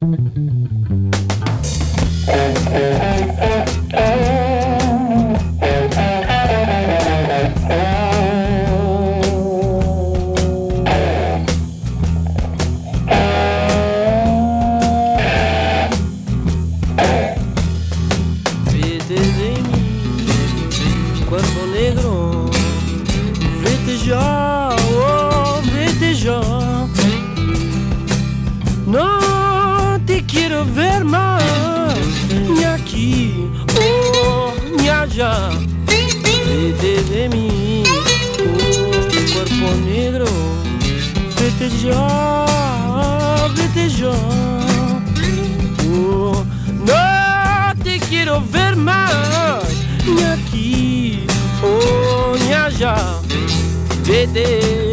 Vete de mí, cuerpo negro, vete ya, oh, vete ya. No te quiero ver más, ni aquí, oh, ni allá. Vete de mí, oh, cuerpo negro, vete ya, vete ya. Oh, no te quiero ver más, ni aquí, oh, ni allá. Vete.